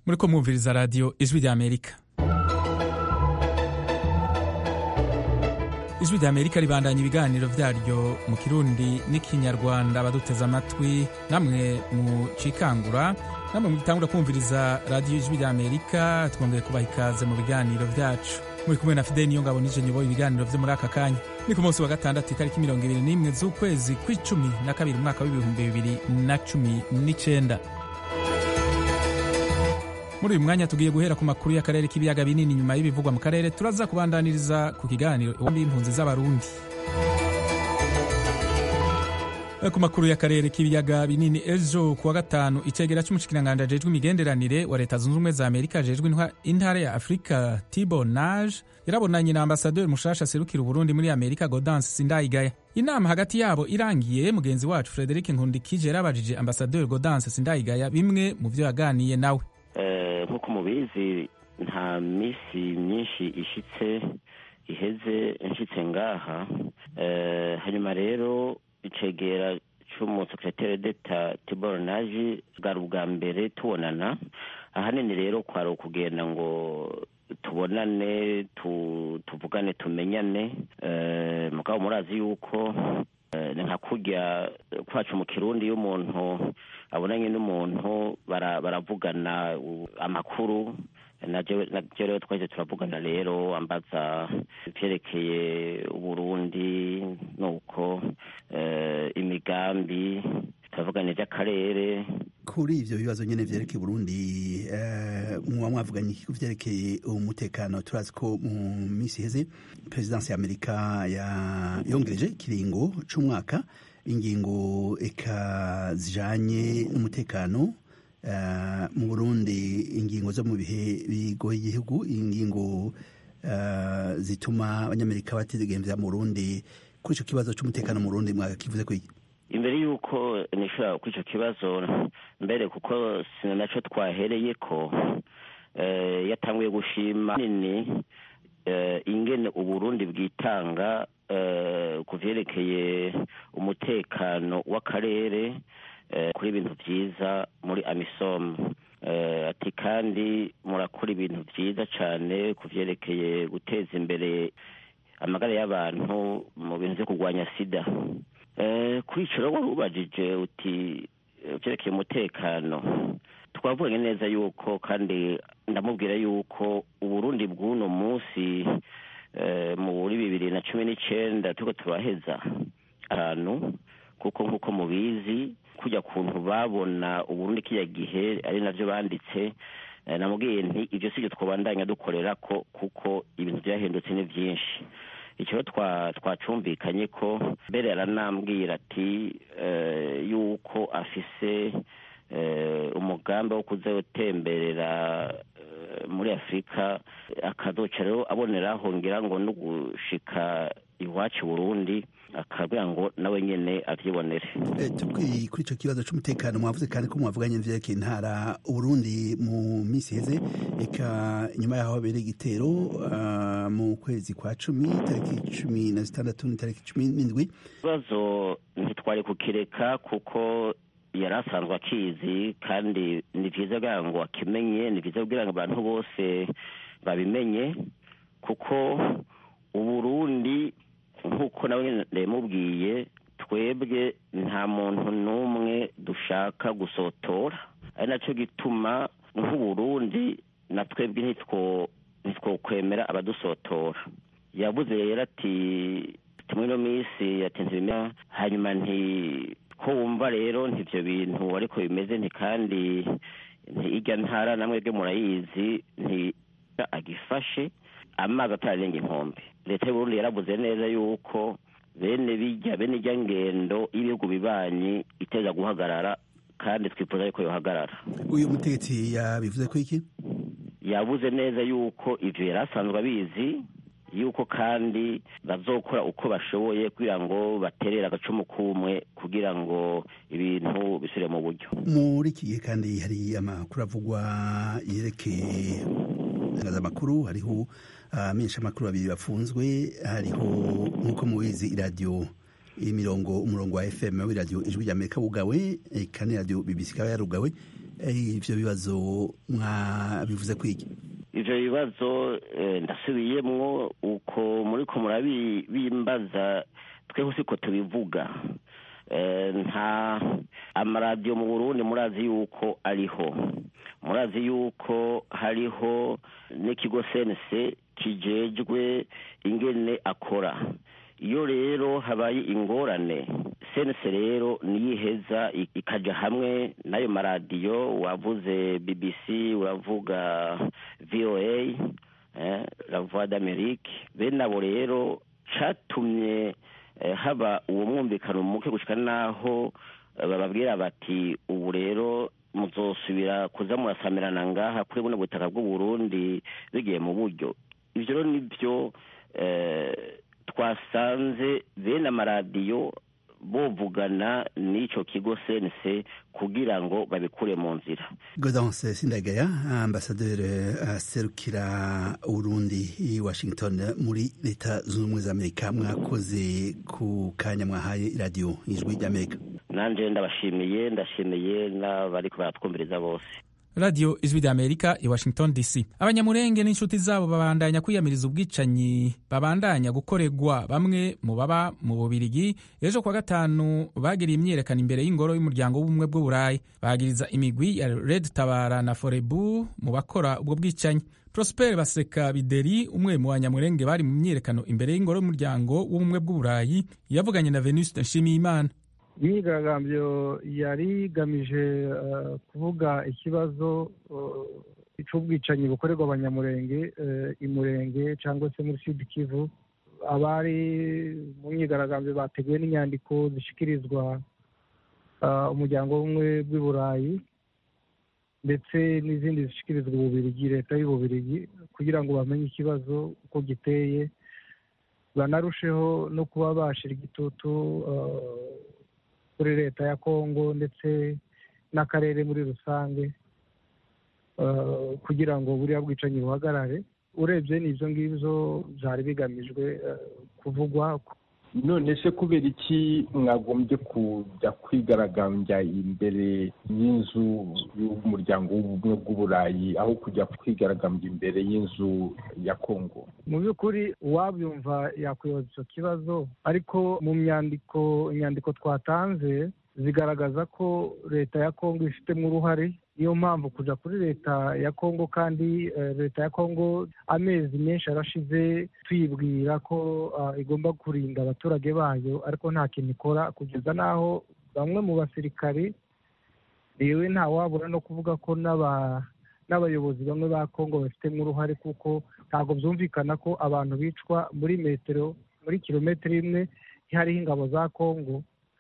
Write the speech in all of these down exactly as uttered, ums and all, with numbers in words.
muriko mwumviriza radio ijwi rya Amerika. Ijwi rya Amerika ribandanya ibiganiro vyaryo mu Kirundi n'ikinyarwanda. Abaduteza amatwi namwe mu cikangura, namwe mugitangura kumviriza radio ijwi rya Amerika, twongeye kubaha ikaze mu biganiro vyacu. Muri kumwe na Fidel Niyongabo nije nyoboye ibiganiro vyo muri aka kanya. Ni ku munsi wa gatandatu itariki mirongo ibiri n'imwe z'ukwezi kw'icumi na kabiri umwaka w'ibihumbi bibiri na cumi n'icenda. Muri uyu mwanya tugiye guhera ku makuru y'akarere k'ibiyaga binini. Nyuma y'ibivugwa mu karere turaza kubandaniriza ku kiganiro iwambi y'impunzi z'abarundi. Ku makuru y'akarere k'ibiyaga binini, ejo kuwa gatanu icegera c'umushikiranganji ajejwe imigenderanire wa leta zunze ubumwe za Amerika ajejwe intara ya Afrika Thibault Nage yarabonanye na ambasaderi mushasha aserukira Uburundi muri Amerika Gaudence Sindayigaya. Inama hagati yabo irangiye, mugenzi wacu Frederic Nkundikije yarabajije ambasaderi Gaudence Sindayigaya bimwe mu vyo yaganiye nawe. Nkuko mubizi nta misi myinshi ishitse iheze nshitse ngaha, hanyuma rero icegera c'umusekreteri d'Etat Thibault Nage bwari ubwa mbere tubonana. Ahanini rero kwari ukugenda ngo tubonane, tuvugane, tumenyane. Mugabo murazi yuko nka kurya kwacu mu Kirundi iyo umuntu abonanye n'umuntu baravugana amakuru. Naje rero twaje turavugana rero ambaza ivyerekeye Uburundi nuko imigambi turavugana ivy'akarere. Kuri ivyo bibazo nyene vyerekeye Burundi, muba mwavuganye iki kuvyerekeye umutekano? Turazi ko mu misi heze Presidence ya Amerika yongereje ikiringo c'umwaka ingingo eka zijanye n'umutekano mu Burundi, ingingo zo mu bihe bigoye igihugu, ingingo zituma abanyamerika batidegemvya mu Burundi. Kuri ico kibazo c'umutekano mu Burundi mwakakivuze ko iki? Imbere yuko nishura kuri ico kibazo mbere, kuko sinaco twahereyeko, yatanguye gushima nini ingene Uburundi bwitanga kuvyerekeye umutekano w'akarere kuri ibintu vyiza muri AMISOM. Ati kandi murakora ibintu vyiza cane kuvyerekeye guteza imbere amagara y'abantu mu bintu vyo kurwanya sida. Kuri ico rero warubajije uti vyerekeye umutekano, twavuganye neza yuko kandi ndamubwira yuko Uburundi bw'uno musi muri bibiri na cumi n'icenda turiko turaheza ahantu, kuko nkuko mubizi kujya kuntu babona Uburundi kiya gihe ari navyo banditse. Namubwiye nti ivyo sivyo twobandanya dukorera ko, kuko ibintu vyahindutse ni vyinshi. Icyo twacumvikanye ko mbere yaranambwira ati yuko afise umugambi wo kuzotemberera muri Afrika, akazoca rero aboneraho ngira ngo no gushika iwacu Burundi, akabwira ngo nawe nyene avyibonere. Tubwi kuri ico kibazo c'umutekano mwavuze kandi ko mwavuganye n'ivyerekeye intara Uburundi mu misi heze, eka nyuma yaho habere igitero mu kwezi kwa cumi tariki cumi na zitandatu n'itariki cumi n'indwi. Ikibazo ntitwari kukireka kuko yari asanzwe akizi, kandi ni vyiza kugira ngo akimenye, ni vyiza kugira ngo abantu bose babimenye, kuko Uburundi nkuko nawe ndemubwiye, twebwe nta muntu n'umwe dushaka gusotora. Ari naco gituma nk'Uburundi na twebwe ntitwo ntitwokwemera abadusotora. Yavuze rero ati tumwe no misi yatenze bimya, hanyuma nti ko wumva rero ntivyo bintu ariko bimeze, nti kandi nti irya ntara namwe bwe murayizi, nti agifashe amazi atararenga inkombe. Leta y'Uburundi yaravuze neza yuko bene bijya bene ijya ngendo y'ibihugu bibanyi iteza guhagarara, kandi twifuza yuko yohagarara. Uyu mutegetsi yabivuze ko iki? Yavuze neza yuko ivyo yarasanzwe abizi, yuko kandi bazokora uko bashoboye kugira ngo baterera agacumu kumwe kugira ngo ibintu bisubire mu buryo. Muri iki gihe kandi hari amakuru avugwa yerekeye amakuru, hariho amenyesha amakuru babiri bafunzwe, hariho nkuko mubizi iradiyo imirongo umurongo wa F M w'iradiyo Ijwi rya Amerika wugawe, kandi radio B B C ikaba yarugawe ivyo bibazo mwabivuze kwiki? ivyo bibazo ndasubiyemwo uko muriko murabimbaza tweho siko tubivuga. Nta amaradiyo mu Burundi murazi yuko ariho, murazi yuko hariho n'ikigo C N C kijejwe ingene akora. Iyo rero habaye ingorane C N C rero niyiheza ikaja hamwe nayo maradiyo, wavuze B B C, wavuga V O A, eh, La Voix d'Amérique, bene abo rero catumye eh, haba uwo mwumvikano muke gushika naho eh, bababwira bati ubu rero muzosubira kuza murasamirana ngaha kuri buno butaka bw'u Burundi bigiye mu buryo. Ivyo rero nivyo eh, twasanze bene amaradiyo bovugana n'ico kigo C N C kugira ngo babikure mu nzira. Gaudence Sindagaya, ambasaderi aserukira Burundi i Washington muri leta zunze ubumwe za Amerika, mwakoze ku kanya mwahaye radio Ijwi ry'Amerika. Nanje ndabashimiye, ndashimiye n'abariko baratwumviriza bose. Radio Ijwi ry'Amerika i Washington D C. Abanyamurenge n'inshuti zabo babandanya kwiyamiriza ubwicanyi babandanya gukoregwa bamwe mu baba mu Bubirigi. Ejo kwa gatanu bagiriye imyerekano imbere y'ingoro y'umuryango w'ubumwe bw'Uburayi, bagiriza imigwi ya Red Tabara na Forebu mu bakora ubwo bwicanyi. Prosper Baseka Bideri, umwe mu banyamurenge bari mu myerekano imbere y'ingoro y'umuryango w'ubumwe bw'Uburayi, yavuganye na Venuste Nshimiyimana. Imyigaragambyo yari igamije uh, kuvuga ikibazo uh, cy'ubwicanyi bukorerwa abanyamurenge uh, imurenge cyangwa se muri Sud Kivu. Abari mu myigaragambyo bateguwe n'inyandiko zishikirizwa uh, umuryango w'ubumwe bw'Uburayi ndetse n'izindi zishikirizwa Ububirigi, leta y'Ububirigi, kugira ngo bamenye ikibazo uko giteye, banarusheho no kuba bashira igitutu uh, kuri leta ya Kongo ndetse n'akarere muri rusange uh, kugira ngo buriya bwicanyi buhagarare. Urebye n'ivyo ngivyo byari bigamijwe uh, kuvugwa. None se kubera iki mwagombye kujya kwigaragambya imbere y'inzu y'umuryango w'ubumwe bw'Uburayi aho kujya kwigaragambya imbere y'inzu ya Kongo? Mu by'ukuri uwabyumva yakwibaza icyo kibazo, ariko mu myandiko inyandiko twatanze zigaragaza ko leta ya Kongo ifitemo uruhare. Niyo mpamvu kuja kuri leta ya Kongo, kandi uh, leta ya Kongo amezi menshi arashize tuyibwira ko uh, igomba kurinda abaturage bayo, ariko nta kintu ikora, kugeza naho bamwe mu basirikari yewe nta wabura no kuvuga ko n'aba n'abayobozi bamwe ba Kongo bafitemo uruhare, kuko ntabwo byumvikana ko abantu bicwa muri metero muri kilometero imwe hariho ingabo za Kongo.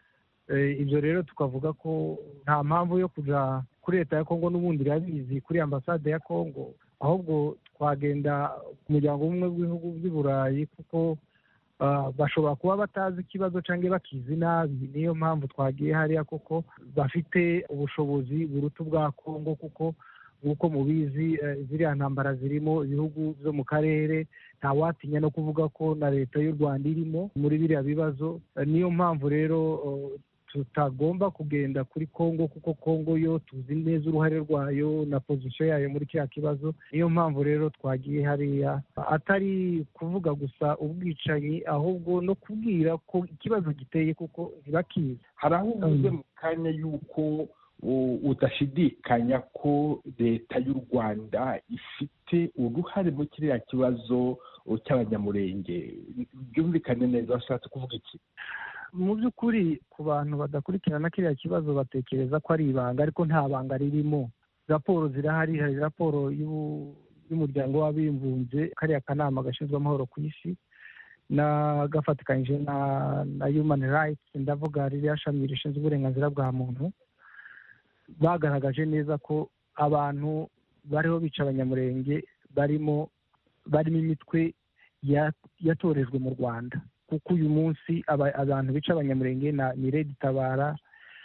E, ibyo rero tukavuga ko nta mpamvu yo kuja kuri leta ya Kongo, n'ubundi irabizi kuri ambasade ya Kongo, ahubwo twagenda ku muryango w'ubumwe bw'ibihugu by'Uburayi, kuko uh, bashobora kuba batazi ikibazo cyangwa bakizi nabi. Niyo mpamvu twagiye hariya, kuko bafite ubushobozi buruta bwa Kongo, kuko nk'uko mubizi uh, ziriya ntambara zirimo ibihugu byo mu karere, nta watinya no kuvuga ko na leta y'u Rwanda irimo muri biriya bibazo. Uh, niyo mpamvu rero uh, tutagomba kugenda kuri Kongo, kuko Kongo yo tuzi neza uruhare rwayo na position yayo muri kiriya kibazo. Niyo mpamvu rero twagiye hariya, atari kuvuga gusa ubwicanyi, ahubwo no kubwira ko ikibazo giteye, kuko ntibakizi. Hari aho uvuze mu kanya yuko udashidikanya ko leta y'u Rwanda ifite uruhare mu kiriya kibazo cy'abanyamurenge. Byumvikane neza, washatse kuvuga iki? Mu by'ukuri ku bantu badakurikirana kiriya kibazo batekereza ko ari ibanga, ariko nta banga ririmo. Raporo zirahari, hari raporo y'umuryango w'abibumbye, kariya kanama gashinzwe amahoro ku isi, na gafatikanyije na, na Human Rights, ndavuga ririya shami rishinzwe uburenganzira bwa muntu, bagaragaje neza ko abantu bariho bica abanyamurenge barimo barimo imitwe yatorejwe mu Rwanda, kuko uyu munsi abantu bica abanyamurenge ni Red Tabara,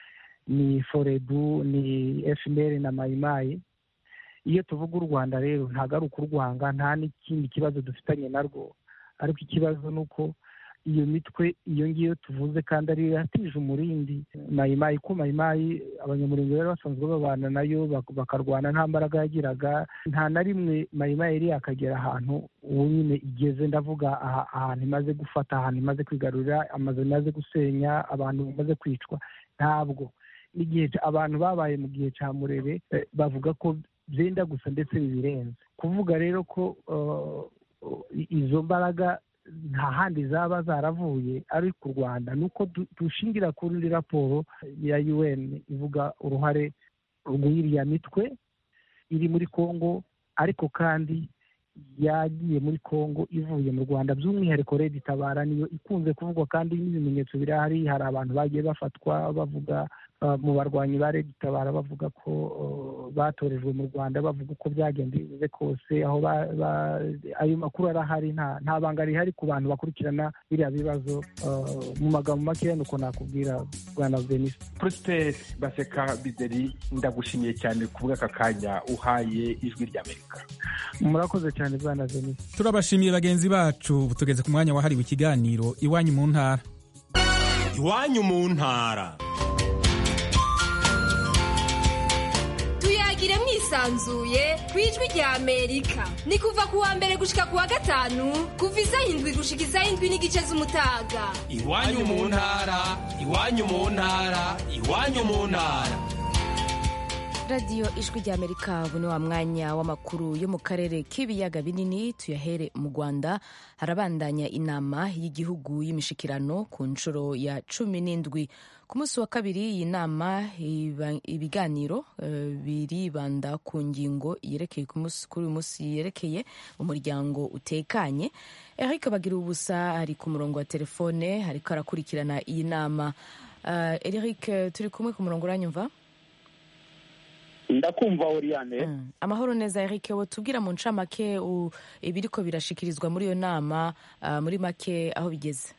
ni Forebu, ni F N L na Mayimayi. Iyo tuvuga u Rwanda rero ntabwo ari ukurwanga, nta n'ikindi kibazo dufitanye narwo, ariko ikibazo ni uko iyo mitwe iyo ngiyo tuvuze kandi ari yatije umurindi mayimayi ko mayimayi abanyamurenge bari basanzwe babana nayo bakarwana nta mbaraga yagiraga nta na rimwe mayimayi yari yakagera ahantu ubu nyine igeze ndavuga ahantu imaze gufata ahantu imaze kwigarurira amazu imaze gusenya abantu bamaze kwicwa ntabwo n'igihe abantu babaye mu gihe cya Murere bavuga ko byenda gusa ndetse bibirenze kuvuga rero ko izo mbaraga nta handi zaba zaravuye ari ku Rwanda nuko dushingira kuri raporo ya U N ivuga uruhare rw'iriya mitwe iri muri Kongo ariko kandi yagiye muri Kongo ivuye mu Rwanda by'umwihariko Red Tabara niyo ikunze kuvugwa kandi n'ibimenyetso birahari hari abantu bagiye bafatwa bavuga mu barwanyi ba Red Tabara bavuga ko batorejwe mu Rwanda bavuga uko byagendeye kose aho ayo makuru arahari nta nta banga rihari ku bantu bakurikirana biriya bibazo mu magambo make nuko nakubwira Bwana Denis. Prosper Baseka Bideri ndagushimiye cyane kuvuga aka kanya uhaye ijwi ry'Amerika. Murakoze cyane Bwana Denis. Turabashimiye bagenzi bacu tugeze ku mwanya wahariwe ikiganiro iwanyu mu ntara. Iwanyu mu ntara. Tuyagire mwisanzuye kwijwi rya Amerika. Ni kuva ku wa mbere gushika ku wa gatanu kuva isaha indwi gushika isaha indwi n'igice z'umutaga. Iwanyu mu ntara, iwanyu mu ntara, iwanyu mu ntara. Radio Ijwi rya Amerika ubu ni wa mwanya w'amakuru yo mu karere k'ibiyaga binini tuyahere mu Rwanda harabandanya inama y'igihugu y'imishikirano ku nshuro ya cumi n'indwi ku munsi wa kabiri iyi nama ibiganiro uh, biribanda ku ngingo yerekeye kuri uyu munsi yerekeye umuryango utekanye. Eric Bagira ubusa ari ku murongo wa telefone ariko arakurikirana iyi nama. uh, Eric turi kumwe ku murongo uranyumva? Ndakumva Oriane. Mm. Amahoro neza Eric, wo tubwira mu ncamake ibiriko birashikirizwa muri iyo nama uh, muri make aho bigeze.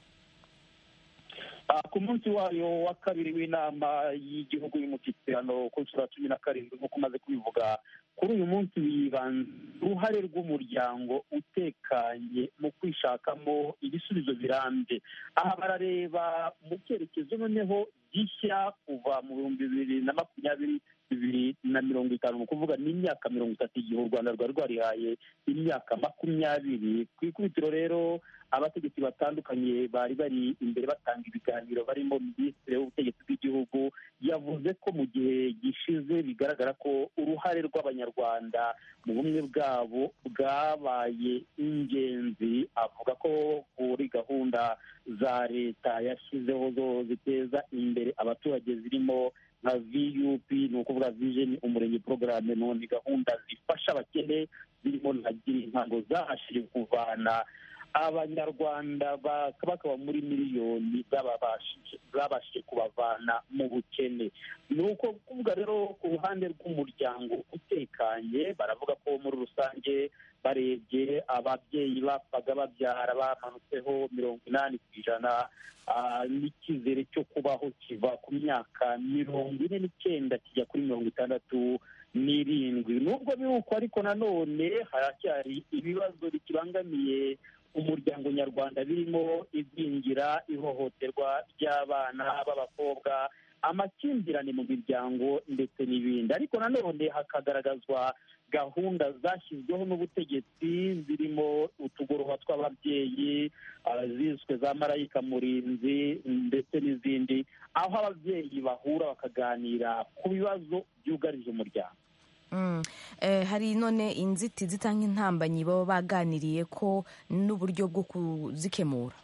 Uh, ku munsi wayo wa kabiri w'inama y'igihugu y'umushyikirano ku nshuro ya cumi na karindwi nk'uko umaze kubivuga kuri uyu munsi wibanze uruhare rw'umuryango utekanye mu kwishakamo ibisubizo birambye. Aha barareba mu cyerekezo noneho gishya kuva mu bihumbi bibiri na makumyabiri bibiri na mirongo itanu ni ukuvuga n'imyaka mirongo itatu igihe u Rwanda rwari rwarihaye imyaka makumyabiri. Ku ikubitiro rero abategetsi batandukanye bari bari imbere batanga ibiganiro barimo minisitiri w'ubutegetsi bw'igihugu yavuze ko mu gihe gishize bigaragara ko uruhare rw'abanyarwanda mu bumwe bwabo bwabaye ingenzi. Avuga ko kuri gahunda za leta yashyizeho zo ziteza imbere abaturage zirimo nka V U P ni ukuvuga vision umurenge programme none gahunda zifasha abakene zirimo na intango zahashije kuvana abanyarwanda bakaba muri miliyoni zabashije kubavana mu bukene. Ni uko kuvuga rero ku ruhande rw'umuryango utekanye baravuga ko muri rusange barebye ababyeyi bapfaga babyara bamanutseho mirongo inani ku ijana n'icyizere cyo kubaho kiva ku myaka mirongo ine n'icyenda kijya kuri mirongo itandatu n'irindwi. Nubwo biruko ariko nanone haracyari ibibazo bikibangamiye umuryango nyarwanda birimo igwingira, ihohoterwa ry'abana b'abakobwa, amakimbirane mu miryango ndetse n'ibindi. Ariko nanone hakagaragazwa gahunda zashyizweho n'ubutegetsi zirimo utugoroba tw'ababyeyi ziswe za marayika murinzi ndetse n'izindi, aho ababyeyi bahura bakaganira ku bibazo byugarije umuryango. Mm. Eh, hari none inzitizi cyangwa intambanyi baba baganiriye ko n'uburyo bwo kuzikemura.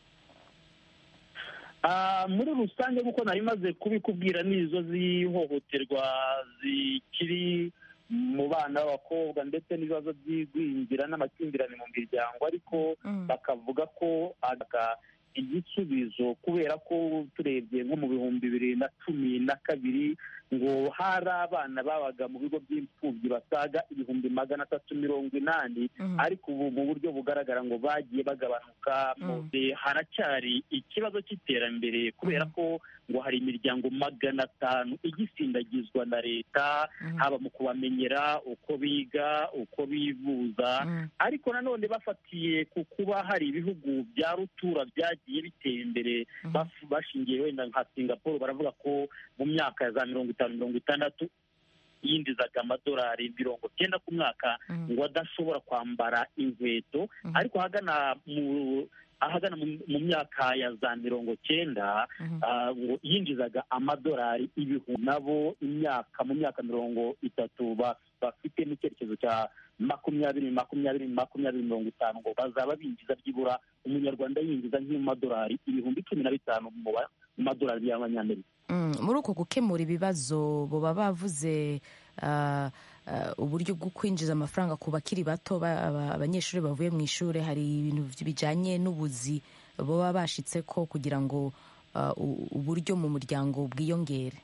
Uh, muri rusange nk'uko nari maze kubikubwira nizo zihohoterwa zikiri mu bana b'abakobwa ndetse n'ibibazo by'igwingira n'amakimbirane mu miryango, ariko mm. bakavuga ko aga igisubizo kubera ko turebye nko mu bihumbi bibiri na cumi na kabiri ngo hari abana babaga mu bigo by'imfubyi basaga ibihumbi magana atatu mirongo inani ariko ubu mu buryo bugaragara ngo bagiye bagabanuka. Haracyari ikibazo cy'iterambere kubera ko ngo hari imiryango magana atanu igisindagizwa na leta, haba mu kubamenyera uko biga uko bivuza, ariko nanone bafatiye ku kuba hari ibihugu bya rutura byagiye bitera imbere bashingiye wenda nka Singapore, baravuga ko mu myaka ya za mirongo itanu mirongo itandatu yinjizaga amadolari mirongo cyenda ku mwaka ngo adashobora kwambara inkweto, ariko ahagana mu ahagana mu myaka ya za mirongo cyenda ngo yinjizaga amadolari ibihumbi. Nabo imyaka mu myaka mirongo itatu bafite n'icyerekezo cya makumyabiri makumyabiri makumyabiri mirongo itanu ngo bazaba binjiza byibura umunyarwanda yinjiza nk'amadolari ibihumbi cumi na bitanu mu madolari y'abanyamerika. Muri uko gukemura ibibazo boba bavuze uburyo bwo kwinjiza amafaranga ku bakiri bato, abanyeshuri bavuye mu ishuri, hari ibintu bijyanye n'ubuzi baba bashitse ko kugira ngo uburyo mu muryango bwiyongere.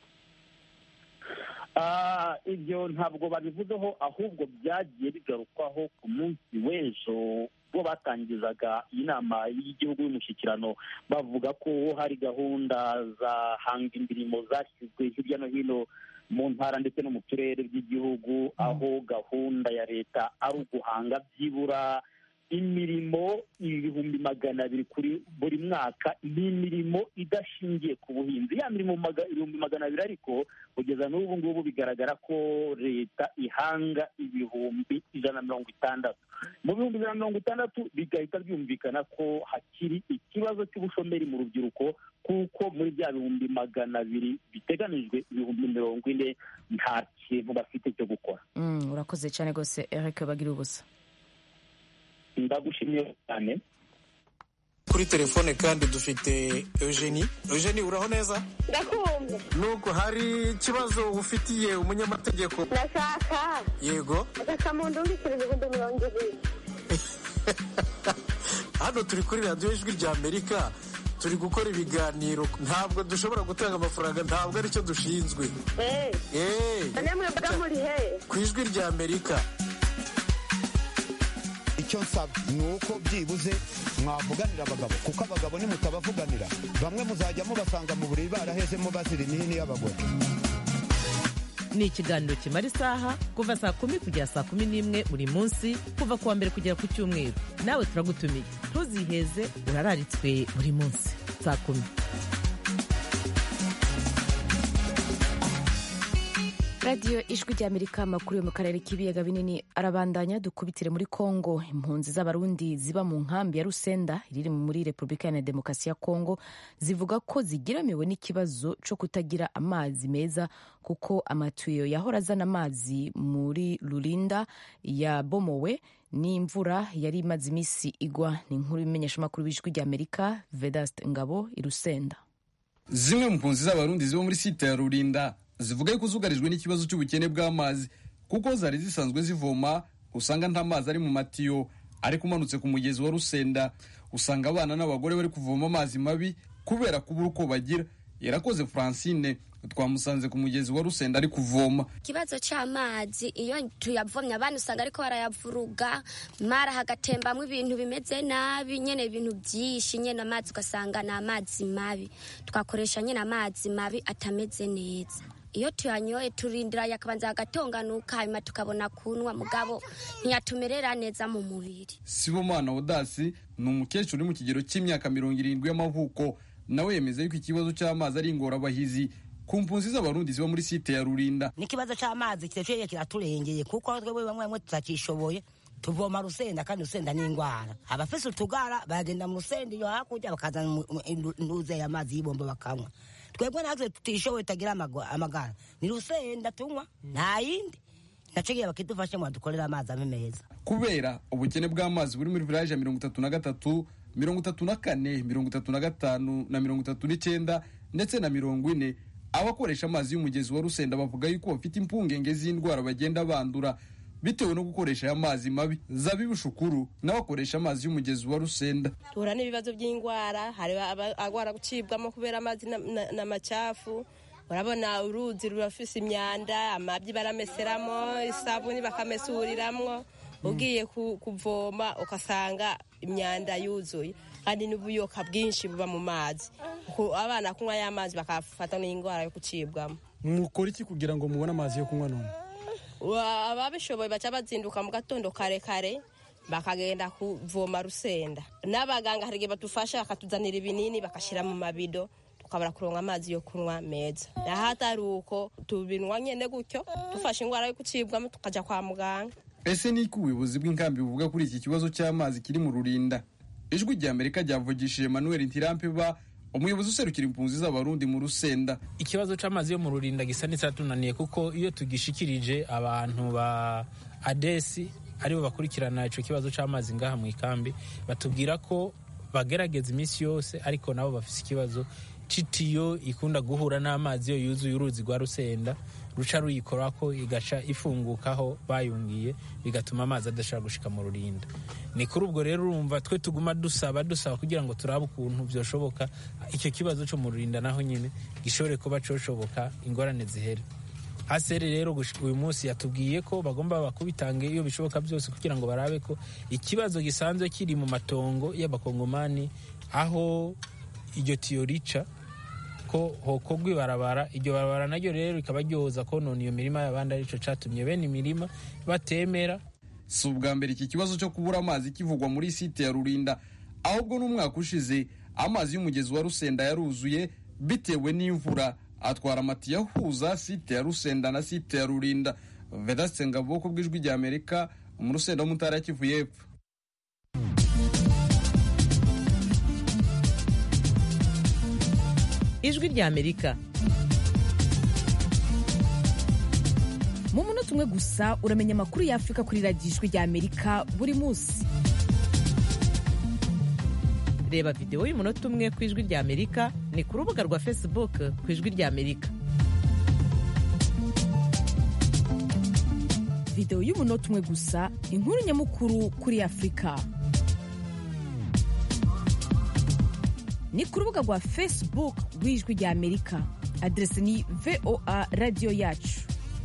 Ibyo ntabwo babivuzeho, ahubwo byagiye bigarukwaho ku munsi w'ejo ubwo batangizaga inama y'igihugu y'umushyikirano, bavuga ko hari gahunda za hanga imirimo zashyizwe hirya no hino mu ntara ndetse no mu turere by'igihugu, aho gahunda ya leta ari uguhanga byibura imirimo ibihumbi magana abiri kuri buri mwaka, n'imirimo idashingiye ku buhinzi. Ya mirimo ibihumbi magana abiri ariko kugeza n'ubu ngubu bigaragara ko leta ihanga ibihumbi ijana na mirongo itandatu. Mu bihumbi ijana na mirongo itandatu bigahita byumvikana ko hakiri ikibazo cy'ubushomeri mu rubyiruko, kuko muri bya bihumbi magana abiri biteganijwe ibihumbi mirongo ine nta kintu bafite cyo gukora. Urakoze cyane rwose Eric Bagirubusa. Ndagushimiye cyane. Kuri telefone kandi dufite Eugenie. Eugenie, uraho neza? Ndakumva. Nuko hari ikibazo ufitiye umunyamategeko? Ndashaka. Yego. Agasamundu ndikira ibihumbi mirongo ibiri. Hano turi kuri radiyo Ijwi rya Amerika, turi gukora ibiganiro, ntabwo dushobora gutanga amafaranga, ntabwo aricyo dushinzwe. Eh. Eh. Namwe mbaga muri he? Ku Ijwi rya Amerika. Icyo nsaba ni uko byibuze mwavuganira abagabo, kuko abagabo nimutabavuganira bamwe muzajya mubasanga mu buriri barahezemo bazira imihini y'abagore. Ni ikiganiro kimara isaha kuva saa kumi kugera saa kumi n'imwe buri munsi, kuva kuwa mbere kugera ku cyumweru. Nawe turagutumiye, ntuziheze, urararitswe buri munsi saa kumi. radiyo Ijwi rya Amerika, amakuru yo mu karere k'ibiyaga binini arabandanya. Dukubitire muri Kongo. Impunzi z'abarundi ziba mu nkambi ya Rusenda iri muri Repubulika ya Demokarasi ya Kongo zivuga ko zigiramiwe n'ikibazo cyo kutagira amazi meza, kuko amatuyo yahora azana amazi muri Lulinda yabomowe n'imvura yari imaze iminsi igwa. Ni inkuru y'imenyeshamakuru w'Ijwi rya Amerika Vedaste Ngabo i Rusenda. Zimwe mu mpunzi z'abarundi ziba muri site ya Lulinda zivuga ko zugarijwe n'ikibazo cy'ubukene bw'amazi, kuko zari zisanzwe zivoma usanga nta mazi ari mu matiyo, ariko umanutse ku mugezi wa Rusenda usanga abana n'abagore bari kuvoma amazi mabi kubera kubura uko bagira. Yarakoze Francine twamusanze ku mugezi wa Rusenda ari kuvoma. Kibazo cy'amazi iyo tuyavomye abantu usanga ariko barayavuruga, mara hagatembamwe ibintu bimeze nabi, nyene ibintu byinshi, nyene amazi ugasanga na amazi mabi, twakoresha nyene amazi mabi atameze neza. Iyo tuyanyoye turindira yakabanza agatonganuka, hanyuma tukabona kunwa, mugabo ntiyatumerera neza mu mubiri. Sibomana Odasi ni umukecuru uri mu kigero cy'imyaka mirongo irindwi y'amavuko, nawe yemeza yuko ikibazo cy'amazi ari ingorabahizi ku mpunzi z'abarundi ziba muri site ya Rulinda. N'ikibazo cy'amazi kiteceye kiraturengeye, kuko twebwe bamwe bamwe tutakishoboye tuvoma Rusenda, kandi Rusenda ni ingwara. Abafise utugara bagenda mu Rusenda iyo hakurya bakazana nduze y'amazi y'ibombo bakanywa. Twebwe natwe tutishoboye tagira amagara ni Rusenda tunywa, nta yindi naciye bakidufashe mu dukorera amazi amemeza. Kubera ubukene bw'amazi buri muri village ya mirongo itatu na gatatu, mirongo itatu na kane, mirongo itatu na gatanu na mirongo itatu n'icyenda ndetse na mirongo ine, abakoresha amazi y'umugezi wa Rusenda bavuga yuko bafite impungenge z'indwara bagenda bandura, bitewe no gukoresha aya mazi mabi. Zabibu Shukuru nawe akoresha amazi y'umugezi wa Rusenda. Tuhura n'ibibazo by'indwara, hari agwara gucibwamo kubera amazi n'amacafu. Urabona uruzi rurafise imyanda, amabyi barameseramo, isabuni bakamesuriramwo. Ugiye kuvoma ukasanga imyanda yuzuye, kandi n'ubuyoka bwinshi buba mu mazi. Abana kunywa ya mazi bakafata n'indwara yo gucibwamo. Mukora iki kugira ngo mubone amazi yo kunywa none? Ababishoboye baca bazinduka mu gatondo kare kare bakagenda kuvoma Rusenda. N'abaganga hari igihe batufasha bakatuzanira ibinini bakashira mu mabido tukabara kuronka amazi yo kunywa meza. Nahatari uko tubinwa nyene gutyo dufashe indwara yo gucibwamo tukaja kwa muganga. Ese ni ku ubuyobozi bw'inkambi buvuga kuri iki kibazo cy'amazi kiri mu Rurinda? Ijwi rya Amerika ryavugishije Emmanuel Ntirampeba, umuyobozi userukira impunzi z'abarundi mu Rusenda. Ikibazo cy'amazi yo mu Rurinda gisa n'icyatunaniye kuko iyo tugishikirije abantu ba Adesi aribo bakurikirana ico kibazo cy'amazi ngaha mu ikambi, batubwira ko bagerageza iminsi yose ariko nabo bafise ikibazo citiyo ikunda guhura n'amazi yo yuzuye uruzi rwa Rusenda, ruca ruyikorako igaca ifungukaho bayungiye, bigatuma amazi adashobora gushika mu Rurinda. Ni kuri ubwo rero urumva twe tuguma dusaba dusaba kugira ngo turabe ukuntu byoshoboka icyo kibazo cyo mu Rurinda naho nyine gishobore kuba coshoboka, ingorane zihere. Hasere rero uyu munsi yatubwiye ko bagomba bakubitange iyo bishoboka byose kugira ngo barabe ko ikibazo gisanzwe kiri mu matongo y'abakongomani aho iryo tiyo rica ko hokogwa ibarabara. Iryo barabara naryo rero rikaba ryoza konona iyo mirima y'abandi, arico catumye bene imirima batemera. Si ubwa mbere iki kibazo cyo kubura amazi kivugwa muri site ya Rurinda, ahubwo n'umwaka ushize amazi y'umugezi wa Rusenda yaruzuye bitewe n'imvura atwara amatiyo ahuza site ya Rusenda na site ya Rurinda. Vedaste Ngabo ku bw'Ijwi rya Amerika mu Rusenda mu Ntara ya Kivu y'Epfo. Ijwi rya Amerika. Mu munota umwe gusa uramenya amakuru ya Afrika kuri radiyo Ijwi rya Amerika buri munsi. Reba video y'umunota umwe ku Ijwi rya Amerika ni ku rubuga rwa Facebook ku Ijwi rya Amerika. Video y'umunota umwe gusa, inkuru nyamukuru kuri Afrika. Ni ku rubuga rwa Facebook rw'Ijwi rya Amerika. Adresi ni V O A Radio Yacu.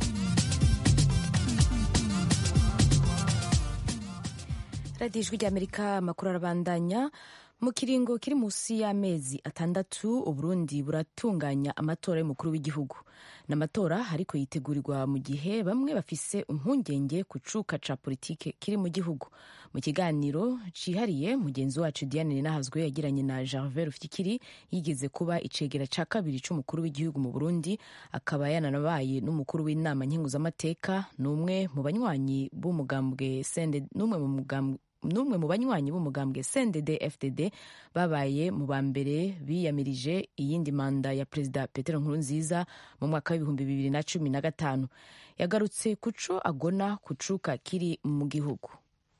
Radio Ijwi rya Amerika, amakuru arabandanya. Mu kiringo kiri musi y'amezi atandatu Uburundi buratunganya amatora y'umukuru w'igihugu. N'amatora ariko yitegurirwa mu gihe bamwe bafise impungenge ku cuka ca politike kiri mu gihugu. Mu kiganiro cihariye mugenzi wacu Diane Ninahazwe yagiranye na Gervais Rufyikiri, yigeze kuba icegera ca kabiri c'umukuru w'igihugu mu Burundi, akaba yananabaye n'umukuru w'inama nkenguzamateka, n'umwe mu banywanyi b'umugambwe Sende n'umwe mu mugambwe n'umwe mu banywanyi b'umugambwe C N D D F D D babaye mu ba mbere biyamirije iyindi manda ya Perezida Petero Nkurunziza mu mwaka w'ibihumbi bibiri na cumi na gatanu. Yagarutse kuco agona kucuka kiri mu gihugu.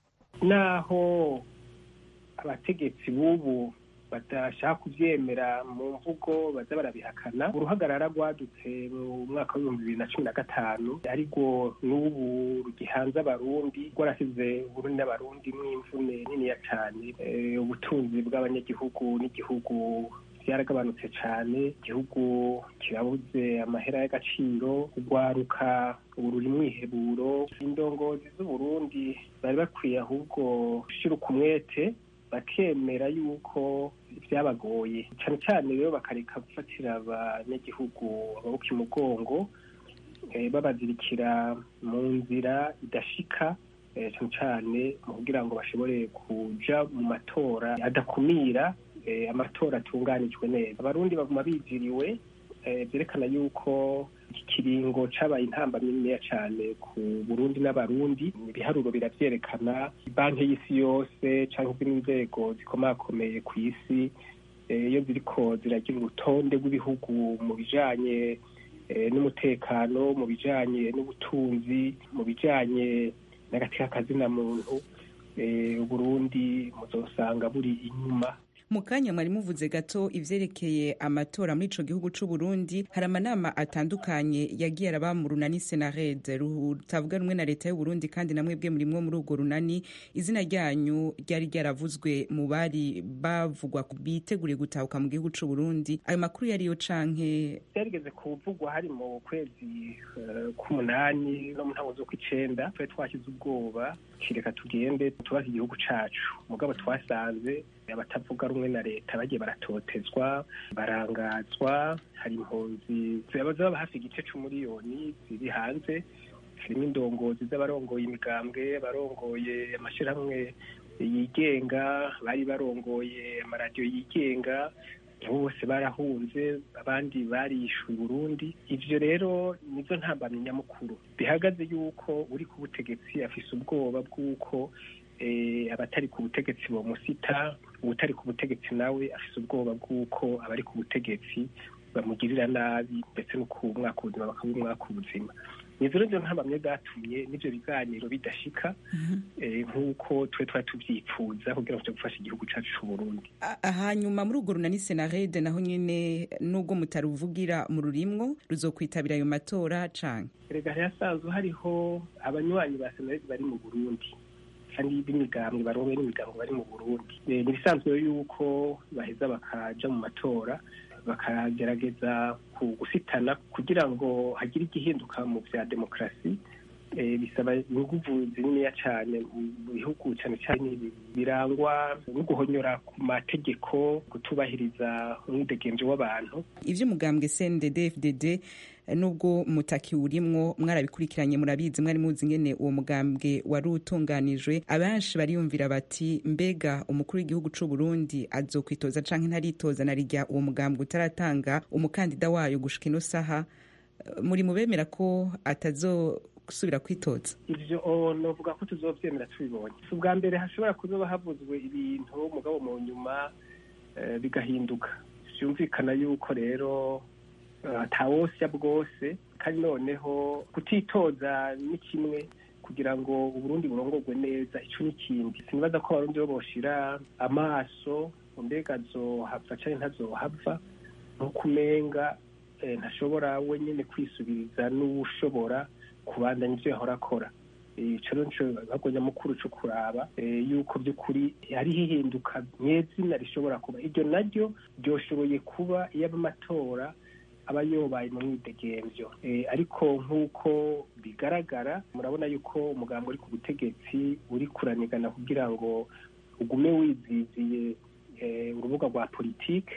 Naho abategetsi bubu badashaka kuvyemera mu mvugo baza barabihakana, uruhagarara rwadutse mu mwaka w'ibihumbi bibiri na cumi na gatanu ariko n'ubu rugihanze abarundi, rwarasize Burundi n'abarundi mw'imvune niniya cane. Ubutunzi bw'abanyagihugu n'igihugu byaragabanutse cane, igihugu kirabuze amahera y'agaciro, urwaruka ubu ruri mwiheburo. Indongozi z'Uburundi bari bakwiye ahubwo gushira umwete bakemera yuko byabagoye cyane cyane, rero bakareka gufatira abanyagihugu amaboko imugongo, babazirikira mu nzira idashika, cyane cyane mu kugira ngo bashobore kuja mu matora adakumira, amatora atunganijwe neza. Abarundi baguma biziriwe, byerekana yuko iki kiringo cabaye intambamyi niniya cane ku Burundi n'abarundi. Ibiharuro biravyerekana, banki y'isi yose canke izindi nzego zikomakomeye ku isi iyo ziriko ziragira urutonde rw'ibihugu mu bijanye n'umutekano, mu bijanye n'ubutunzi, mu bijanye n'agateka kazina muntu, Burundi muzosanga buri inyuma. mu kanya mwari muvuze gato ivyerekeye amatora muri ico gihugu c'u Burundi. Hari amanama atandukanye yagiye araba mu runani Senared rutavuga rumwe na leta y'u Burundi, kandi namwe bwe murimwo muri urwo runani. Izina ryanyu ryari ryaravuzwe mu bari bavugwa biteguriye gutahuka mu gihugu c'u Burundi. Ayo makuru yariyo canke yarigeze kuvugwa hari mu kwezi uh, k'umunani no mu ntango zo kw'icenda twe twashyize ubwoba kireka tugende tubaze igihugu cacu, mugabo twasanze abatavuga rumwe na leta bagiye baratotezwa barangazwa. Hari impunzi zaba hafi igice c'umuriyoni ziri hanze, harimo indongozi z'abarongoye imigambwe, abarongoye amashirahamwe yigenga, bari barongoye amaradiyo yigenga, bose barahunze, abandi barishwe i Burundi. Ivyo rero nizo ntambamye nyamukuru bihagaze yuko uri ku butegetsi afise ubwoba bw'uko eh, abatari ku butegetsi bomusita, ubutari ku butegetsi nawe afise ubwoba bw'uko abari ku butegetsi bamugirira nabi, ndetse no ku mwaka ubuzima bakaba umwaka ubuzima. Nivyo rero ntambamye bwatumye n'ivyo biganiro bidashika nk'uko twe twari tuvyipfuza kugira ngo gufasha igihugu cacu c'u Burundi. Hanyuma muri urwo runani Senared naho nyene nubwo mutaruvugira mu rurimwo ruzokwitabira ayo matora canke? Erega hasanzwe hariho abanywanyi ba Senared bari mu Burundi kandi b'imigambwe barongoye n'imigambwe bari mu Burundi. Ni bisanzwe yuko baheza bakaja mu matora bakagerageza gusitana kugira ngo hagire igihinduka mu vya demokrasi. E, bisaba inguvu zininiya cane mu bihugu cane cane birangwa no guhonyora ku mategeko, kutubahiriza umwidegemvyo w'abantu. Ivyo umugambwe C N D D F D D nubwo mutaki urimwo mwarabikurikiranye murabizi, mwari muzi ngene uwo mugambwe wari utunganijwe. Abenshi bariyumvira bati mbega umukuru w'igihugu c'u Burundi azokwitoza canke ntaritoza na rijya uwo mugambwe utaratanga umukandida wayo gushika ino saha. Muri mubemera ko atazo gusubira kwitoza? Ivyo novuga ko tuzovyemera tubibonye. Si ubwa mbere hashobora kuzoba havuzwe ibintu mugabo mu nyuma e, bigahinduka. Vyumvikana yuko rero atawosya bwose, kandi noneho kutitoza ni kimwe kugira ngo Uburundi burongorwe neza, ico n'ikindi. Sinibaza ko abarundi bo boshira amaso mbega azohava canke ntazohava, nkukumenga e, ntashobora wenyene kwisubiriza n'uwushobora kubandanya ivyo yahora akora. Ico nico bagonya mukuru co kuraba yuko by'ukuri hari hihinduka nyezina rishobora kuba. Iryo naryo ryoshoboye kuba iyo amatora aba yobaye mu mwidegemvyo, ariko nk'uko bigaragara murabona yuko umugambo uri ku butegetsi uri kuranigana kugira ngo ugume wiziziye urubuga rwa politike,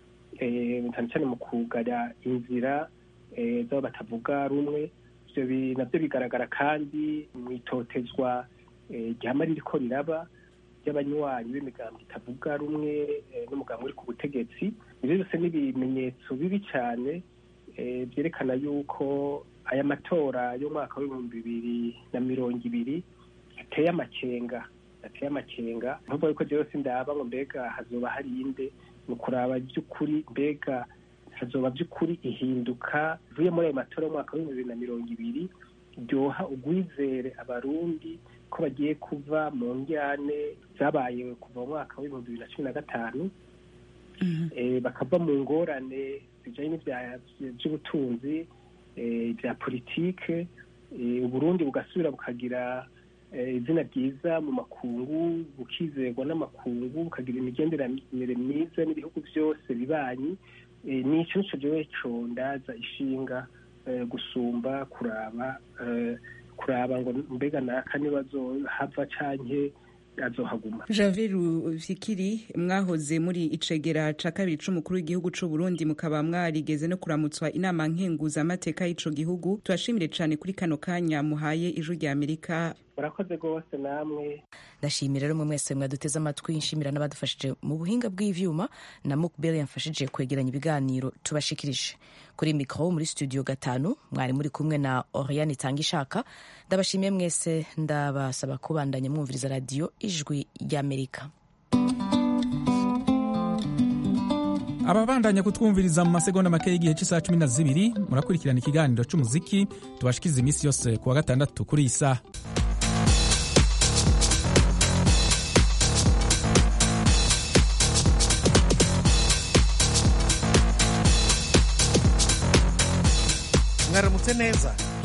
cyane cyane mu kugara inzira z'abo batavuga rumwe. Ivyo navyo bigaragara kandi mwitotezwa ryama ririko riraba ry'abanywanyi b'imigambo itavuga rumwe n'umugambo uri ku butegetsi. Ivyo byose ni ibimenyetso bibi cyane vyerekana yuko aya matora y'umwaka w'ibihumbi bibiri na mirongo ibiri ateye amakenga ateye amakenga nubwo yuko jewe sindaba ngo mbega hazoba hari inde, mu kuraba by'ukuri mbega hazoba by'ukuri ihinduka vuye muri ayo matora y'umwaka w'ibihumbi bibiri na mirongo ibiri ryoha ugwizere abarundi ko bagiye kuva mu njyane zabaye kuva mu mwaka w'ibihumbi bibiri na cumi na gatanu, bakava mu ngorane bijanye n'ivy'ubutunzi, ibya politike, Uburundi bugasubira bukagira izina ryiza mu makungu, bukizerwa n'amakungu, bukagira imigenderanire myiza n'ibihugu byose bibanyi. Nico nico jewe co ndaza ishinga gusumba kuraba kuraba ngo mbega naka nibazohava canke azohaguma. Javier Rufikiri, mwahoze muri icegera ca kabiri c'umukuru w'igihugu c'u Burundi, mukaba mwarigeze no kuramutswa inama nkenguza amateka y'ico gihugu. Turashimire cane kuri kano kanya muhaye ijwi rya Amerika. Murakoze gose namwe. Ndashimira rero mwese mwaduteze amatwi, nshimira n'abadufashije mu buhinga bw'ivyuma na Mukbel yamfashije kwegeranya ibiganiro tubashikirije. Kuri mikro muri studio gatanu mwari muri kumwe na Oriane Tangishaka. Ndabashimiye mwese, ndabasaba kubandanya mwumviriza radio ijwi rya Amerika. Ababandanya kutwumviriza mu masegonda make y'igihe cy'isaha cumi na zibiri murakurikirana ikiganiro c'umuziki tubashikiriza imisi yose kuwa gatandatu kuri isa. mwaramutse neza